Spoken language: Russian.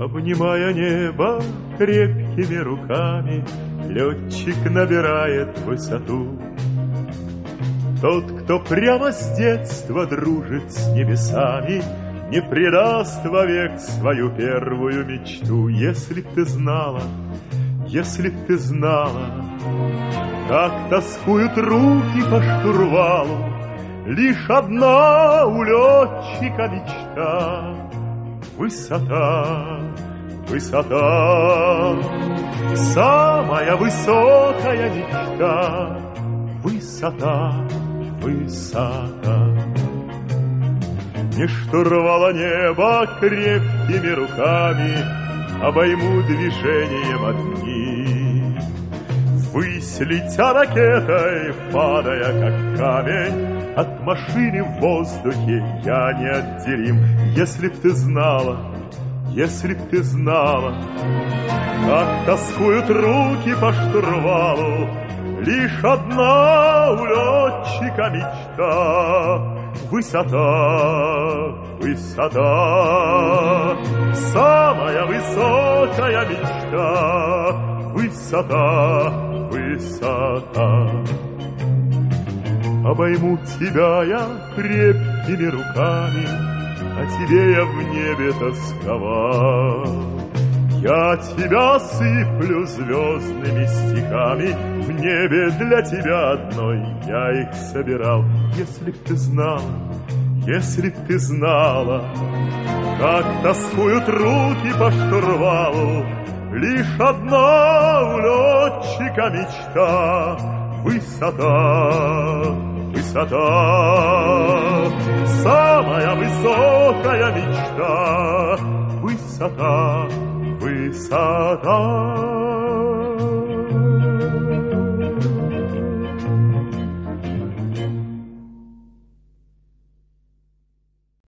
Обнимая небо крепкими руками, летчик набирает высоту. Тот, кто прямо с детства дружит с небесами, не предаст вовек свою первую мечту. Если б ты знала, если б ты знала, как тоскуют руки по штурвалу, лишь одна у летчика мечта — высота, высота, самая высокая мечта — высота, высота. Не штурвала небо крепкими руками, обойму движением одни. Ввысь летя ракетой, падая как камень, от машины в воздухе я неотделим. Если б ты знала, если б ты знала, как тоскуют руки по штурвалу, лишь одна у летчика мечта — высота, высота, самая высокая мечта — высота, высота. Обойму тебя я крепкими руками, о тебе я в небе тосковал. Я тебя сыплю звездными стихами, в небе для тебя одной я их собирал. Если б ты знала, если б ты знала, как тоскуют руки по штурвалу, лишь одна у летчика мечта — высота, высота, самая высокая мечта — высота, высота.